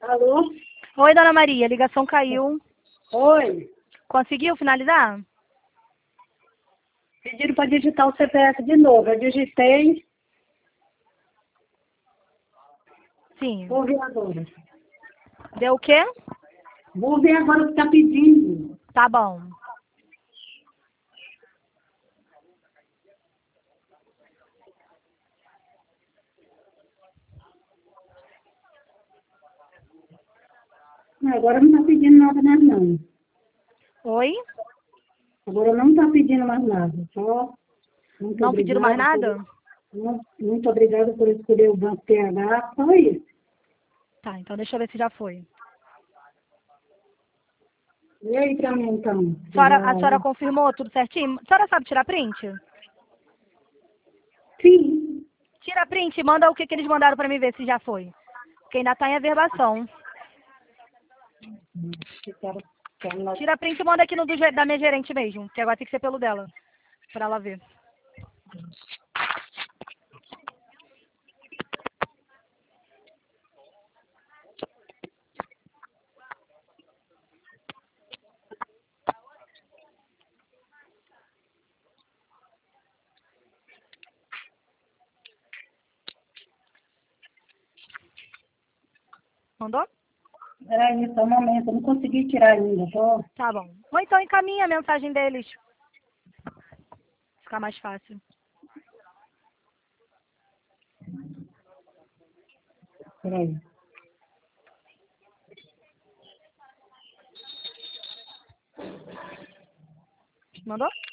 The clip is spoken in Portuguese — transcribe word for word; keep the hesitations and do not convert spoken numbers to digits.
Alô? Oi, dona Maria, a ligação caiu. Oi. Conseguiu finalizar? Pediram para digitar o C P F de novo. Eu digitei. Sim. Vou ver agora. Deu o quê? Vou ver agora o que está pedindo. Tá bom. Não, agora não está pedindo nada mais não. Oi? Agora não está pedindo mais nada. Só muito Não pediram mais obrigada nada? por- Muito, muito obrigada por escolher o Banco P H. Só isso. Tá, então deixa eu ver se já foi. E aí para mim então? A senhora, Já- a senhora confirmou tudo certinho? A senhora sabe tirar print? Sim. Tira print e manda o que, que eles mandaram pra mim ver se já foi. Porque ainda tá em averbação. Quero, quero lá. Tira print e manda aqui no do, ge- da minha gerente mesmo, que agora tem que ser pelo dela, pra ela ver. Mandou? Peraí, só um momento. Eu não consegui tirar ainda. Tô... Tá bom. Ou então encaminha a mensagem deles. Ficar mais fácil. Peraí. Mandou?